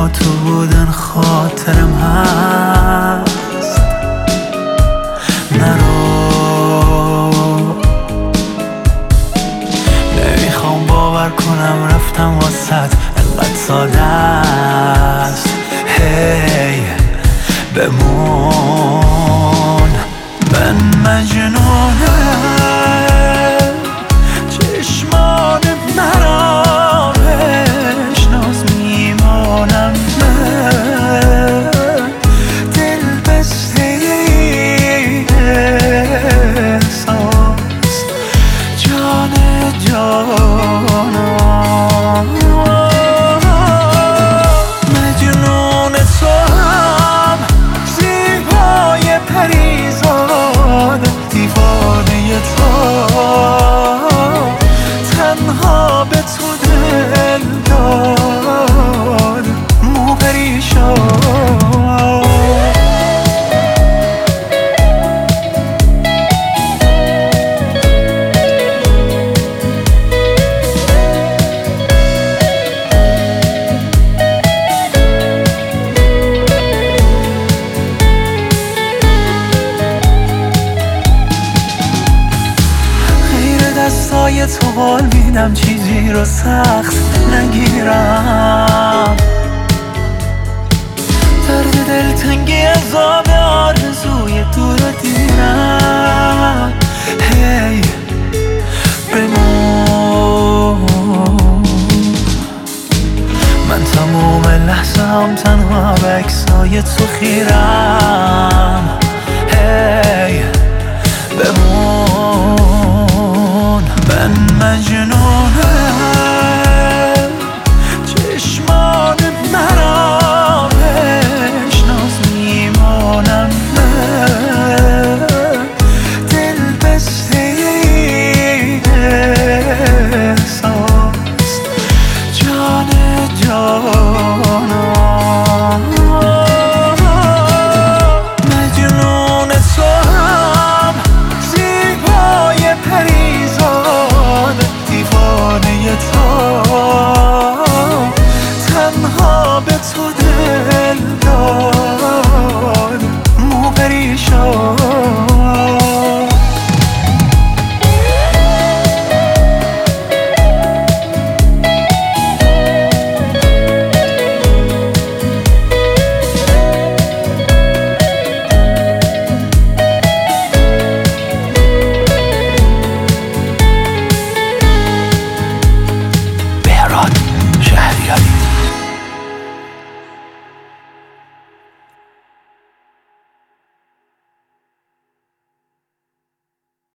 تو بودن خاطرم هست. نرو، نمیخوام باور کنم رفتم واسد انقدر ساده است. هی بمون، من مجنونم، چشمان مرا بشناس میمانم من، دل بسته احساس، جان جانم. مجنون تو هم زیبای پریزاد، دیوانه تو تنها به تو دل داد، مو پریشان. دستای تو حال میدم، چیزی رو سخت نگیرم. درد دلتنگی عذاب آرزوی دور دیرم. هی بمون، من تموم لحظه هم تنها به عکسای تو خیرم. هی بمون، من مجنون